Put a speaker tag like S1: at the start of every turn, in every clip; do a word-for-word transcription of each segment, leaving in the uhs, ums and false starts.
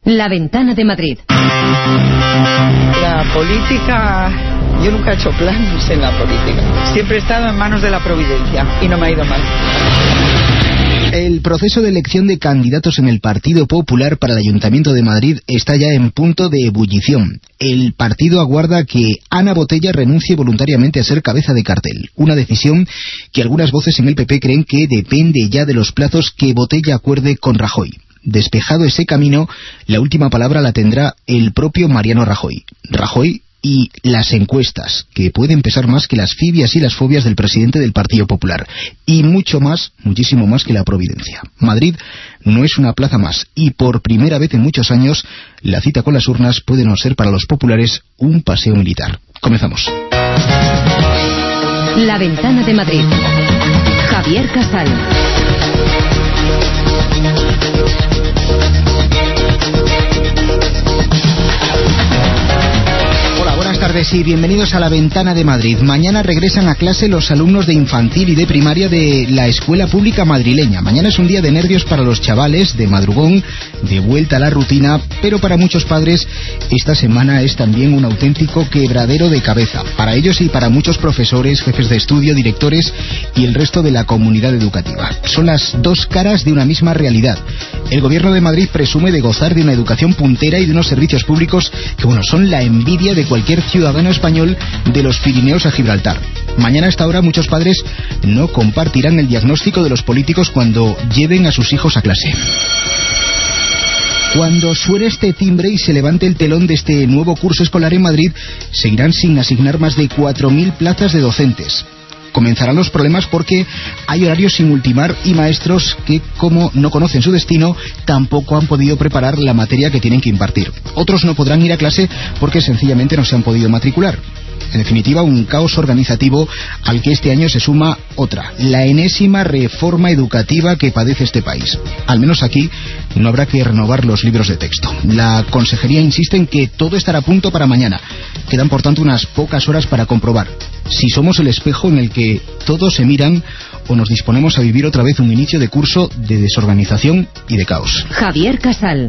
S1: La Ventana de Madrid.
S2: La política... Yo nunca he hecho planes en la política. Siempre he estado en manos de la providencia y no me ha ido mal.
S3: El proceso de elección de candidatos en el Partido Popular para el Ayuntamiento de Madrid está ya en punto de ebullición. El partido aguarda que Ana Botella renuncie voluntariamente a ser cabeza de cartel. Una decisión que algunas voces en el P P creen que depende ya de los plazos que Botella acuerde con Rajoy. Despejado ese camino, la última palabra la tendrá el propio Mariano Rajoy. Rajoy y las encuestas, que pueden pesar más que las fibias y las fobias del presidente del Partido Popular. Y mucho más, muchísimo más que la providencia. Madrid no es una plaza más, y por primera vez en muchos años, la cita con las urnas puede no ser para los populares un paseo militar. Comenzamos.
S1: La Ventana de Madrid. Javier Casal.
S3: Buenas tardes y bienvenidos a La Ventana de Madrid. Mañana regresan a clase los alumnos de infantil y de primaria de la escuela pública madrileña. Mañana es un día de nervios para los chavales, de madrugón, de vuelta a la rutina, pero para muchos padres esta semana es también un auténtico quebradero de cabeza. Para ellos y para muchos profesores, jefes de estudio, directores y el resto de la comunidad educativa. Son las dos caras de una misma realidad. El Gobierno de Madrid presume de gozar de una educación puntera y de unos servicios públicos que, bueno, son la envidia de cualquier ciudadano español de los Pirineos a Gibraltar. Mañana a esta hora muchos padres no compartirán el diagnóstico de los políticos cuando lleven a sus hijos a clase. Cuando suene este timbre y se levante el telón de este nuevo curso escolar en Madrid, seguirán sin asignar más de cuatro mil plazas de docentes. Comenzarán los problemas porque hay horarios sin ultimar y maestros que, como no conocen su destino, tampoco han podido preparar la materia que tienen que impartir. Otros no podrán ir a clase porque sencillamente no se han podido matricular. En definitiva, un caos organizativo al que este año se suma otra, la enésima reforma educativa que padece este país. Al menos aquí no habrá que renovar los libros de texto. La consejería insiste en que todo estará a punto para mañana. Quedan, por tanto, unas pocas horas para comprobar si somos el espejo en el que todos se miran o nos disponemos a vivir otra vez un inicio de curso de desorganización y de caos.
S1: Javier Casal.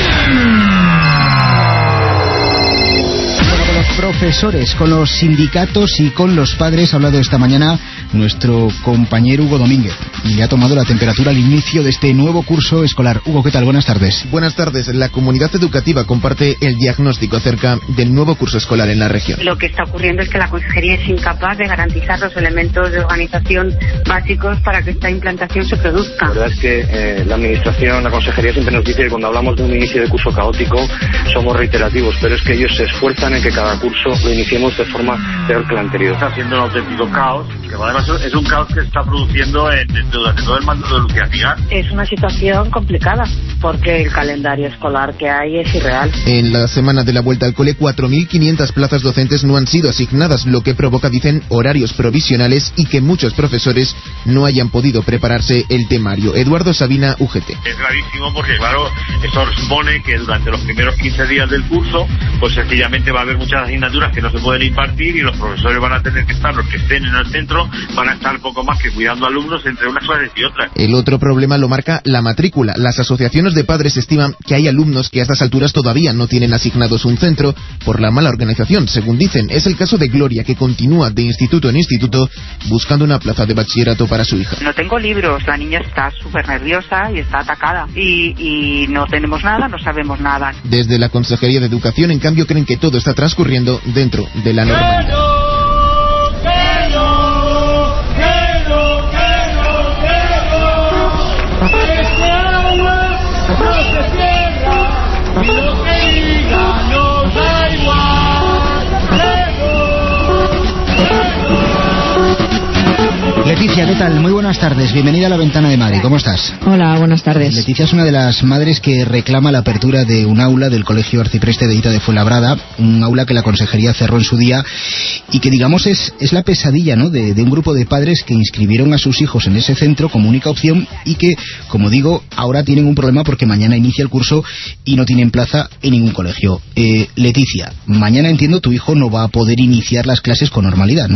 S3: Profesores, con los sindicatos y con los padres ha hablado esta mañana nuestro compañero Hugo Domínguez y le ha tomado la temperatura al inicio de este nuevo curso escolar. Hugo, ¿qué tal? Buenas tardes.
S4: Buenas tardes. La comunidad educativa comparte el diagnóstico acerca del nuevo curso escolar en la región.
S5: Lo que está ocurriendo es que la consejería es incapaz de garantizar los elementos de organización básicos para que esta implantación se produzca.
S6: La verdad es que eh, la administración, la consejería siempre nos dice que cuando hablamos de un inicio de curso caótico somos reiterativos, pero es que ellos se esfuerzan en que cada curso lo iniciemos de forma peor que la anterior.
S7: Está haciendo un auténtico caos, que además es un caos que se está produciendo en, en, durante todo el mando de Lucía Figar.
S5: Es una situación complicada, porque el calendario escolar que hay es irreal.
S4: En la semana de la vuelta al cole, cuatro mil quinientas plazas docentes no han sido asignadas, lo que provoca, dicen, horarios provisionales y que muchos profesores no hayan podido prepararse el temario. Eduardo Sabina, U G T.
S7: Es gravísimo porque, claro, eso supone que durante los primeros quince días del curso, pues sencillamente va a haber muchas asignaturas que no se pueden impartir y los profesores van a tener que estar, los que estén en el centro, van a estar poco más que cuidando alumnos entre unas clases y otras.
S4: El otro problema lo marca la matrícula. Las asociaciones de padres estiman que hay alumnos que a estas alturas todavía no tienen asignados un centro por la mala organización, según dicen. Es el caso de Gloria, que continúa de instituto en instituto buscando una plaza de bachillerato para su hija.
S5: No tengo libros, la niña está súper nerviosa y está atacada y, y no tenemos nada, no sabemos nada.
S4: Desde la Consejería de Educación, en cambio, creen que todo está transcurriendo dentro de la normalidad.
S3: Leticia, ¿qué tal? Muy buenas tardes. Bienvenida a La Ventana de Madrid. ¿Cómo estás?
S8: Hola, buenas tardes.
S3: Leticia es una de las madres que reclama la apertura de un aula del Colegio Arcipreste de Hita de Fuenlabrada, un aula que la consejería cerró en su día y que, digamos, es, es la pesadilla, ¿no?, de, de un grupo de padres que inscribieron a sus hijos en ese centro como única opción y que, como digo, ahora tienen un problema porque mañana inicia el curso y no tienen plaza en ningún colegio. Eh, Leticia, mañana entiendo tu hijo no va a poder iniciar las clases con normalidad, ¿no?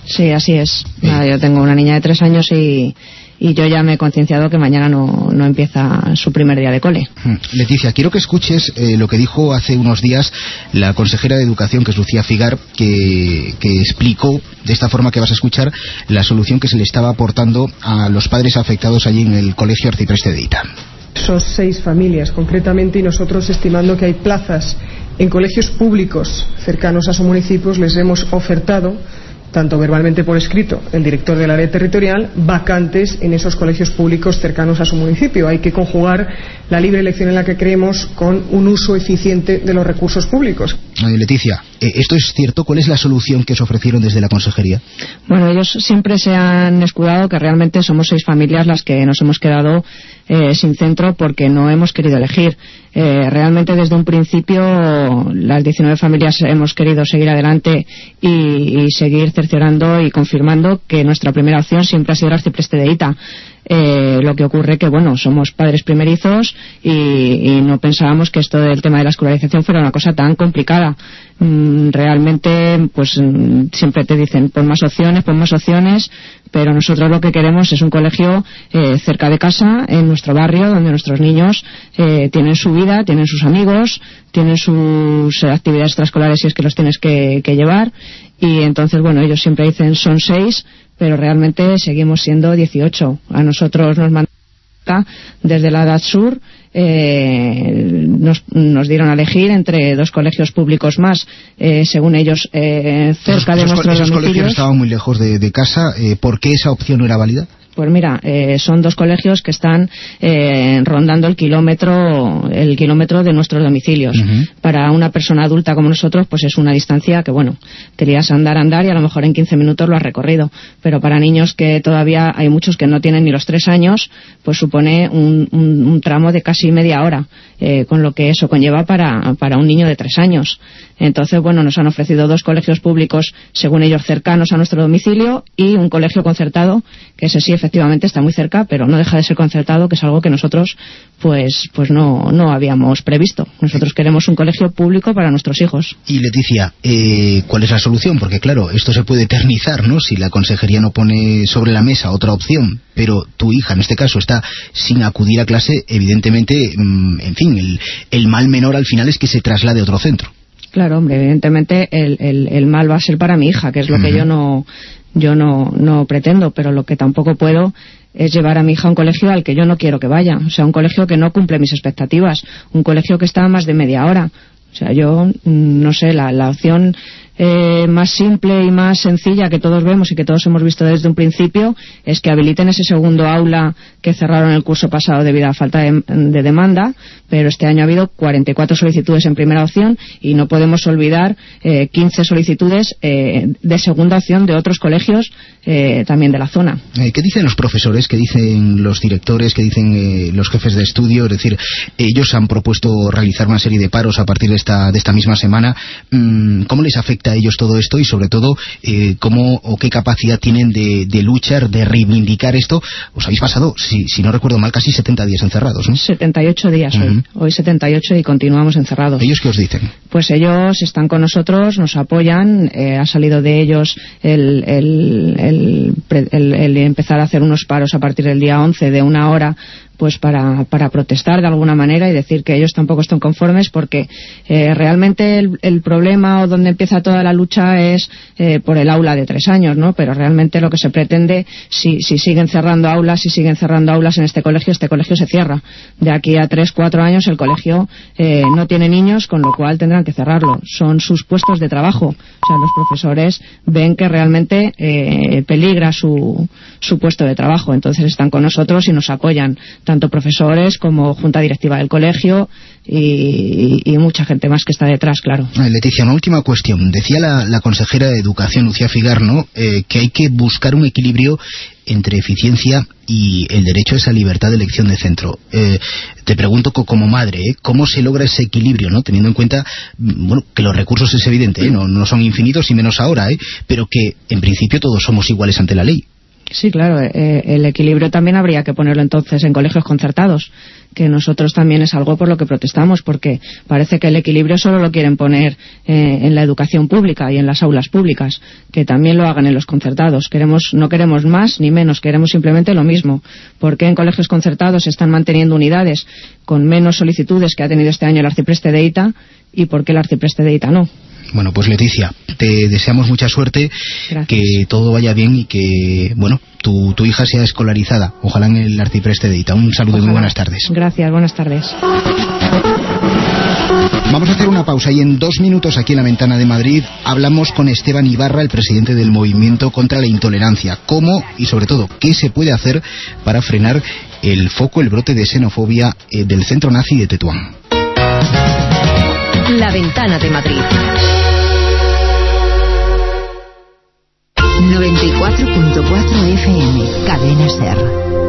S8: Sí, así es. Nada, yo tengo una niña de tres años y... y yo ya me he concienciado que mañana no, no empieza su primer día de cole.
S3: Leticia, quiero que escuches eh, lo que dijo hace unos días la consejera de Educación, que es Lucía Figar, que, que explicó de esta forma que vas a escuchar la solución que se le estaba aportando a los padres afectados allí en el Colegio Arcipreste de Hita.
S9: Son seis familias concretamente, y nosotros, estimando que hay plazas en colegios públicos cercanos a sus municipios, les hemos ofertado, tanto verbalmente por escrito, el director del área territorial, vacantes en esos colegios públicos cercanos a su municipio. Hay que conjugar la libre elección en la que creemos con un uso eficiente de los recursos públicos.
S3: Eh, Leticia, eh, ¿esto es cierto? ¿Cuál es la solución que os ofrecieron desde la consejería?
S8: Bueno, ellos siempre se han escudado que realmente somos seis familias las que nos hemos quedado eh, sin centro porque no hemos querido elegir. Eh, realmente desde un principio las diecinueve familias hemos querido seguir adelante y, y seguir cerciorando y confirmando que nuestra primera opción siempre ha sido el Arcipreste de Hita. Eh, lo que ocurre que, bueno, somos padres primerizos y, y no pensábamos que esto del tema de la escolarización fuera una cosa tan complicada. Mm, realmente, pues mm, siempre te dicen, pon más opciones, pon más opciones, pero nosotros lo que queremos es un colegio eh, cerca de casa, en nuestro barrio, donde nuestros niños eh, tienen su vida, tienen sus amigos, tienen sus actividades extraescolares si es que los tienes que, que llevar, y entonces, bueno, ellos siempre dicen son seis, pero realmente seguimos siendo dieciocho. A nosotros nos mandan desde la edad sur, eh, nos, nos dieron a elegir entre dos colegios públicos más, eh, según ellos, eh, cerca
S3: esos,
S8: de nuestros
S3: esos
S8: domicilios.
S3: colegios estaban muy lejos de, de casa. Eh, ¿Por qué esa opción no era válida?
S8: Pues mira, eh, son dos colegios que están eh, rondando el kilómetro el kilómetro de nuestros domicilios. Uh-huh. Para una persona adulta como nosotros, pues es una distancia que, bueno, te irías a andar, andar y a lo mejor en quince minutos lo has recorrido. Pero para niños que todavía hay muchos que no tienen ni los tres años, pues supone un, un, un tramo de casi media hora, eh, con lo que eso conlleva para, para un niño de tres años. Entonces, bueno, nos han ofrecido dos colegios públicos, según ellos, cercanos a nuestro domicilio y un colegio concertado, que ese sí, efectivamente, está muy cerca, pero no deja de ser concertado, que es algo que nosotros pues pues no, no habíamos previsto. Nosotros queremos un colegio público para nuestros hijos.
S3: Y Leticia, eh, ¿cuál es la solución? Porque claro, esto se puede eternizar, ¿no?, si la consejería no pone sobre la mesa otra opción, pero tu hija, en este caso, está sin acudir a clase, evidentemente, mmm, en fin, el, el mal menor al final es que se traslade a otro centro.
S8: Claro, hombre, evidentemente el, el, el mal va a ser para mi hija, que es lo uh-huh. que yo no yo no, no pretendo, pero lo que tampoco puedo es llevar a mi hija a un colegio al que yo no quiero que vaya, o sea, un colegio que no cumple mis expectativas, un colegio que está a más de media hora. O sea, yo no sé, la, la opción eh, más simple y más sencilla que todos vemos y que todos hemos visto desde un principio es que habiliten ese segundo aula que cerraron el curso pasado debido a falta de, de demanda, pero este año ha habido cuarenta y cuatro solicitudes en primera opción y no podemos olvidar eh, quince solicitudes eh, de segunda opción de otros colegios eh, también de la zona.
S3: Eh, ¿Qué dicen los profesores? ¿Qué dicen los directores? ¿Qué dicen eh, los jefes de estudio? Es decir, ellos han propuesto realizar una serie de paros a partir de esta, de esta misma semana. ¿Cómo les afecta a ellos todo esto y sobre todo eh, cómo o qué capacidad tienen de, de luchar, de reivindicar esto? Os habéis pasado, si, si no recuerdo mal, casi setenta días encerrados, ¿no?
S8: setenta y ocho días uh-huh. hoy, hoy setenta y ocho y continuamos encerrados.
S3: ¿Ellos qué os dicen?
S8: Pues ellos están con nosotros, nos apoyan, eh, ha salido de ellos el, el, el, el, el empezar a hacer unos paros a partir del día once de una hora, pues para, para protestar de alguna manera y decir que ellos tampoco están conformes porque eh, realmente el, el problema o donde empieza toda la lucha es eh, por el aula de tres años, ¿no? Pero realmente lo que se pretende, si, si siguen cerrando aulas, si siguen cerrando aulas en este colegio, este colegio se cierra. De aquí a tres, cuatro años el colegio eh, no tiene niños, con lo cual tendrán que cerrarlo. Son sus puestos de trabajo. O sea, los profesores ven que realmente eh, peligra su, su puesto de trabajo. Entonces están con nosotros y nos apoyan, tanto profesores como junta directiva del colegio y, y, y mucha gente más que está detrás, claro.
S3: Leticia, una última cuestión. Decía la, la consejera de Educación, Lucía Figar, ¿no?, eh, que hay que buscar un equilibrio entre eficiencia y el derecho a esa libertad de elección de centro. Eh, te pregunto como madre, ¿eh? ¿cómo se logra ese equilibrio, ¿no?, teniendo en cuenta, bueno, que los recursos es evidente, ¿eh? no, no son infinitos y menos ahora, ¿eh? pero que en principio todos somos iguales ante la ley?
S8: Sí, claro, eh, el equilibrio también habría que ponerlo entonces en colegios concertados, que nosotros también es algo por lo que protestamos, porque parece que el equilibrio solo lo quieren poner eh, en la educación pública y en las aulas públicas, que también lo hagan en los concertados. Queremos, no queremos más ni menos, queremos simplemente lo mismo. ¿Por qué en colegios concertados se están manteniendo unidades con menos solicitudes que ha tenido este año el arcipreste de Ita y por qué el arcipreste de Ita no?
S3: Bueno, pues Leticia, te deseamos mucha suerte,
S8: Gracias.
S3: Que todo vaya bien y que, bueno, tu, tu hija sea escolarizada, ojalá en el arcipreste de Ita. Un saludo. Ojalá. Y muy buenas tardes.
S8: Gracias, buenas tardes.
S3: Vamos a hacer una pausa y en dos minutos aquí en La Ventana de Madrid hablamos con Esteban Ibarra, el presidente del Movimiento contra la Intolerancia. ¿Cómo y sobre todo qué se puede hacer para frenar el foco, el brote de xenofobia eh, del centro nazi de Tetuán?
S1: La Ventana de Madrid. noventa y cuatro punto cuatro F M, Cadena SER.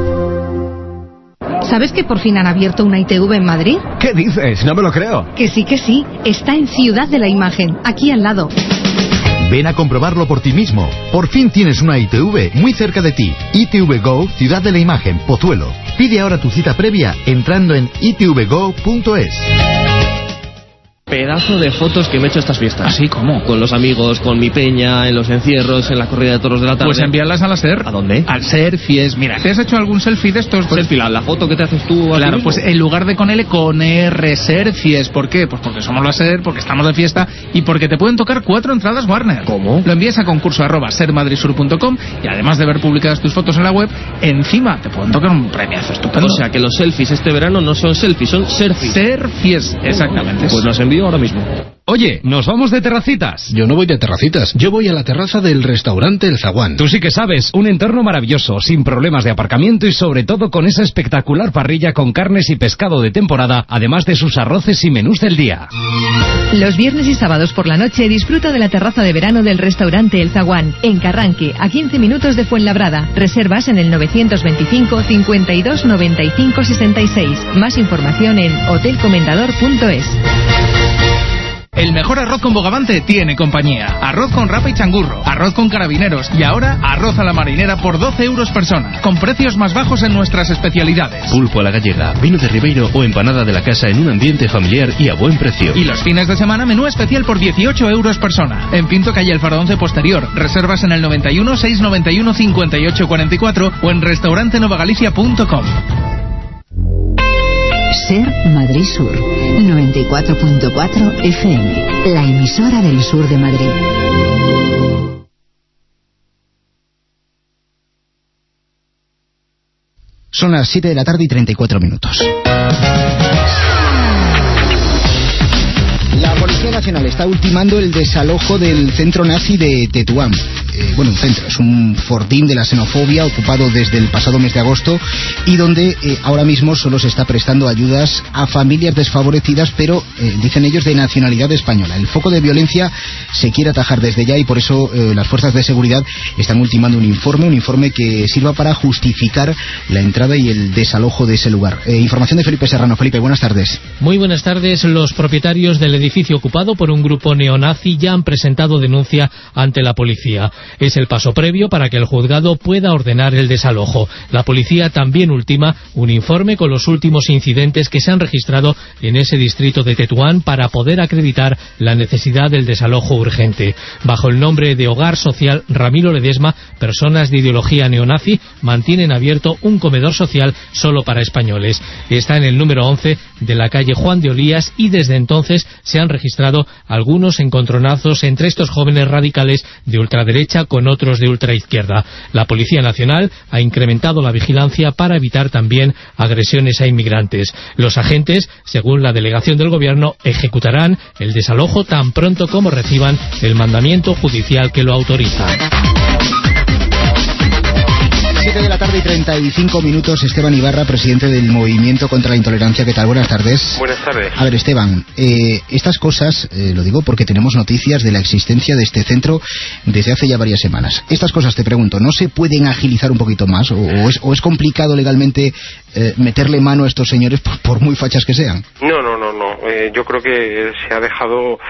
S10: ¿Sabes que por fin han abierto una I T V en Madrid?
S11: ¿Qué dices? No me lo creo.
S10: Que sí, que sí. Está en Ciudad de la Imagen, aquí al lado.
S12: Ven a comprobarlo por ti mismo. Por fin tienes una I T V muy cerca de ti. I T V Go, Ciudad de la Imagen, Pozuelo. Pide ahora tu cita previa entrando en i t v go punto es.
S13: Pedazo de fotos que me he hecho estas fiestas.
S14: ¿Así cómo?
S13: Con los amigos, con mi peña, en los encierros, en la corrida de toros de la tarde.
S14: Pues envíalas a la SER.
S13: ¿A dónde?
S14: Al Selfies. Mira, ¿te has hecho algún selfie de estos? Pues,
S13: selfie, la, la foto que te haces tú.
S14: Claro,
S13: mismo.
S14: Pues en lugar de con L, con R, Selfies. ¿Por qué? Pues porque somos la SER, porque estamos de fiesta y porque te pueden tocar cuatro entradas Warner.
S13: ¿Cómo?
S14: Lo envías a concurso arroba sermadridsur punto com y además de ver publicadas tus fotos en la web, encima te pueden tocar un premiazo estupendo.
S13: O sea que los selfies este verano no son selfies, son selfies.
S14: Selfies, exactamente.
S13: Pues los envío ahora mismo.
S15: Oye, ¿nos vamos de terracitas?
S16: Yo no voy de terracitas, yo voy a la terraza del restaurante El Zaguán.
S15: Tú sí que sabes, un entorno maravilloso, sin problemas de aparcamiento y sobre todo con esa espectacular parrilla con carnes y pescado de temporada, además de sus arroces y menús del día.
S17: Los viernes y sábados por la noche disfruta de la terraza de verano del restaurante El Zaguán, en Carranque, a quince minutos de Fuenlabrada. Reservas en el novecientos veinticinco, cincuenta y dos, noventa y cinco, sesenta y seis. Más información en hotel comendador punto es.
S14: El mejor arroz con bogavante tiene compañía. Arroz con rapa y changurro, arroz con carabineros y ahora arroz a la marinera por doce euros persona, con precios más bajos en nuestras especialidades.
S18: Pulpo a la gallega, vino de Ribeiro o empanada de la casa en un ambiente familiar y a buen precio.
S14: Y los fines de semana menú especial por dieciocho euros persona. En Pinto, calle El Faro once posterior. Reservas en el noventa y uno, seiscientos noventa y uno, cincuenta y ocho cuarenta y cuatro o en restaurante nova galicia punto com.
S1: SER Madrid Sur, noventa y cuatro punto cuatro F M, la emisora del sur de Madrid.
S3: Son las siete de la tarde y treinta y cuatro minutos. La Policía Nacional está ultimando el desalojo del centro nazi de Tetuán. Eh, bueno, un centro, es un fortín de la xenofobia ocupado desde el pasado mes de agosto y donde eh, ahora mismo solo se está prestando ayudas a familias desfavorecidas, pero eh, dicen ellos de nacionalidad española. El foco de violencia se quiere atajar desde ya y por eso eh, las fuerzas de seguridad están ultimando un informe, un informe que sirva para justificar la entrada y el desalojo de ese lugar. Eh, información de Felipe Serrano. Felipe, buenas tardes.
S19: Muy buenas tardes. Los propietarios del edificio ocupado por un grupo neonazi ya han presentado denuncia ante la policía. Es el paso previo para que el juzgado pueda ordenar el desalojo. La policía también ultima un informe con los últimos incidentes que se han registrado en ese distrito de Tetuán para poder acreditar la necesidad del desalojo urgente. Bajo el nombre de Hogar Social Ramiro Ledesma, personas de ideología neonazi mantienen abierto un comedor social solo para españoles. Está en el número once de la calle Juan de Olías y desde entonces se han registrado algunos encontronazos entre estos jóvenes radicales de ultraderecha con otros de ultraizquierda. La Policía Nacional ha incrementado la vigilancia para evitar también agresiones a inmigrantes. Los agentes, según la delegación del Gobierno, ejecutarán el desalojo tan pronto como reciban el mandamiento judicial que lo autoriza.
S3: siete de la tarde y treinta y cinco minutos. Esteban Ibarra, presidente del Movimiento contra la Intolerancia. ¿Qué tal? Buenas tardes.
S6: Buenas tardes.
S3: A ver, Esteban, eh, estas cosas, eh, lo digo porque tenemos noticias de la existencia de este centro desde hace ya varias semanas. Estas cosas, te pregunto, ¿no se pueden agilizar un poquito más? ¿O, o, es, o es complicado legalmente eh, meterle mano a estos señores por, por muy fachas que sean?
S6: No, no, no, no.
S20: eh, yo creo que se ha dejado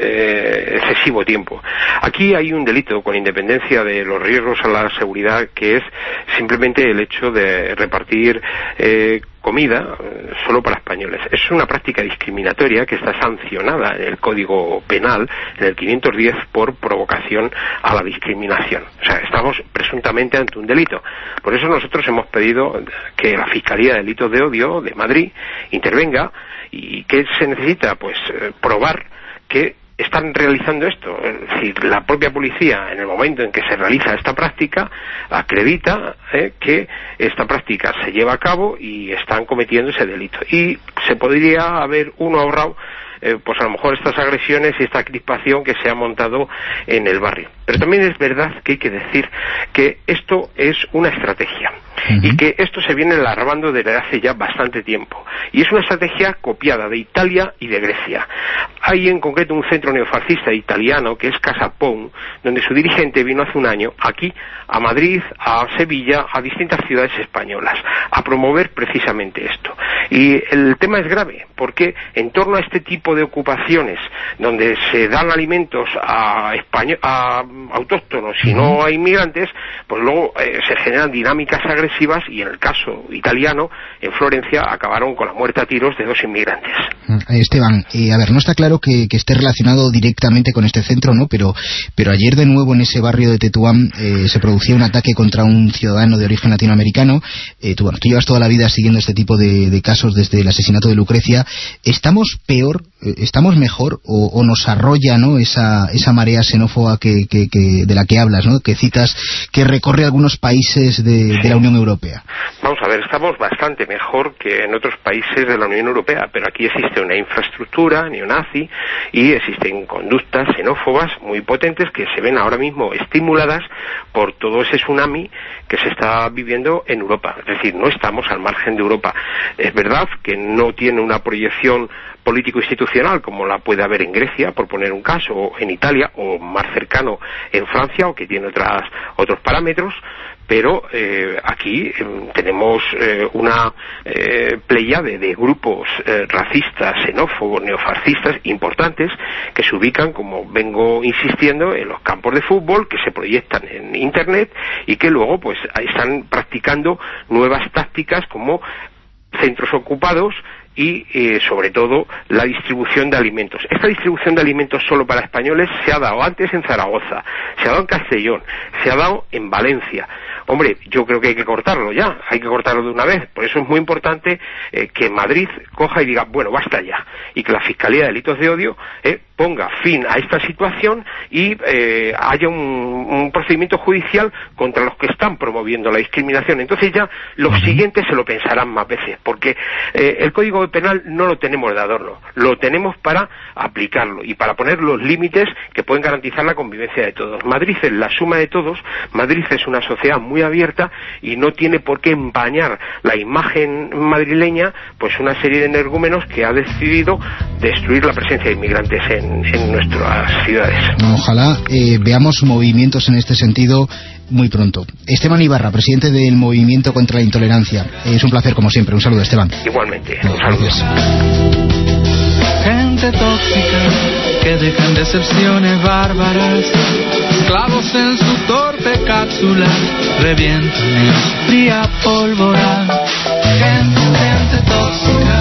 S20: eh, excesivo tiempo. Aquí hay un delito, con independencia de los riesgos a la seguridad, que es simplemente el hecho de repartir eh, comida eh, solo para españoles. Es una práctica discriminatoria que está sancionada en el Código Penal, en el quinientos diez, por provocación a la discriminación. O sea, estamos presuntamente ante un delito. Por eso nosotros hemos pedido que la Fiscalía de Delitos de Odio de Madrid intervenga. ¿Y qué se necesita? Pues eh, probar que están realizando esto. Es decir, la propia policía, en el momento en que se realiza esta práctica, acredita eh, que esta práctica se lleva a cabo y están cometiendo ese delito. Y se podría haber uno ahorrado Eh, pues a lo mejor estas agresiones y esta crispación que se ha montado en el barrio. Pero también es verdad que hay que decir que esto es una estrategia uh-huh. y que esto se viene alargando desde hace ya bastante tiempo, y es una estrategia copiada de Italia y de Grecia. Hay en concreto un centro neofascista italiano que es Casa Pound, donde su dirigente vino hace un año aquí a Madrid, a Sevilla, a distintas ciudades españolas a promover precisamente esto. Y el tema es grave, porque en torno a este tipo de ocupaciones donde se dan alimentos a, español, a autóctonos y no a inmigrantes, pues luego eh, se generan dinámicas agresivas, y en el caso italiano, en Florencia, acabaron con la muerte a tiros de dos inmigrantes.
S3: Esteban, eh, a ver, no está claro que, que esté relacionado directamente con este centro, ¿no? Pero, pero ayer de nuevo en ese barrio de Tetuán eh, se producía un ataque contra un ciudadano de origen latinoamericano. Eh, tú, bueno, tú llevas toda la vida siguiendo este tipo de, de casos desde el asesinato de Lucrecia. ¿Estamos peor, eh, estamos mejor o, o nos arrolla, ¿no?, esa, esa marea xenófoba que, que, que, de la que hablas, ¿no?, que citas, que recorre algunos países de, de la Unión Europea?
S20: Vamos a ver, estamos bastante mejor que en otros países de la Unión Europea, pero aquí existe una infraestructura neonazi y existen conductas xenófobas muy potentes que se ven ahora mismo estimuladas por todo ese tsunami que se está viviendo en Europa. Es decir, no estamos al margen de Europa. Es verdad que no tiene una proyección político-institucional como la puede haber en Grecia, por poner un caso, o en Italia, o más cercano en Francia, o que tiene otras, otros parámetros, pero eh, aquí eh, tenemos eh, una eh, pléyade de grupos eh, racistas, xenófobos, neofascistas importantes, que se ubican, como vengo insistiendo, en los campos de fútbol, que se proyectan en Internet y que luego pues están practicando nuevas tácticas como centros ocupados y eh, sobre todo la distribución de alimentos. Esta distribución de alimentos solo para españoles se ha dado antes en Zaragoza, se ha dado en Castellón, se ha dado en Valencia. Hombre, yo creo que hay que cortarlo ya, hay que cortarlo de una vez. Por eso es muy importante eh, que Madrid coja y diga, bueno, basta ya, y que la Fiscalía de Delitos de Odio eh, ponga fin a esta situación y eh, haya un, un procedimiento judicial contra los que están promoviendo la discriminación. Entonces ya los siguientes se lo pensarán más veces, porque eh, el Código Penal no lo tenemos de adorno, lo tenemos para aplicarlo y para poner los límites que pueden garantizar la convivencia de todos. Madrid es la suma de todos, Madrid es una sociedad muy abierta y no tiene por qué empañar la imagen madrileña pues una serie de energúmenos que ha decidido destruir la presencia de inmigrantes en, en nuestras ciudades.
S3: Ojalá eh, veamos movimientos en este sentido muy pronto. Esteban Ibarra, presidente del Movimiento contra la Intolerancia. Es un placer como siempre. Un saludo, Esteban.
S20: Igualmente.
S3: Un saludo.
S21: Gente tóxica que dejan decepciones bárbaras, esclavos en su torpe cápsula, revientan en su fría pólvora. Gente, gente tóxica.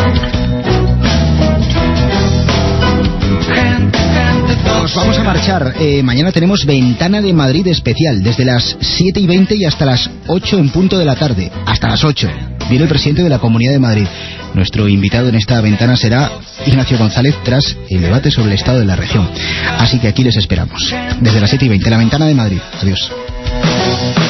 S21: Gente, gente tóxica.
S3: Nos vamos a marchar. Eh, mañana tenemos Ventana de Madrid especial, desde las siete y veinte y hasta las ocho en punto de la tarde. Hasta las ocho. Viene el presidente de la Comunidad de Madrid. Nuestro invitado en esta ventana será Ignacio González, tras el debate sobre el estado de la región. Así que aquí les esperamos. Desde las siete y veinte, la Ventana de Madrid. Adiós.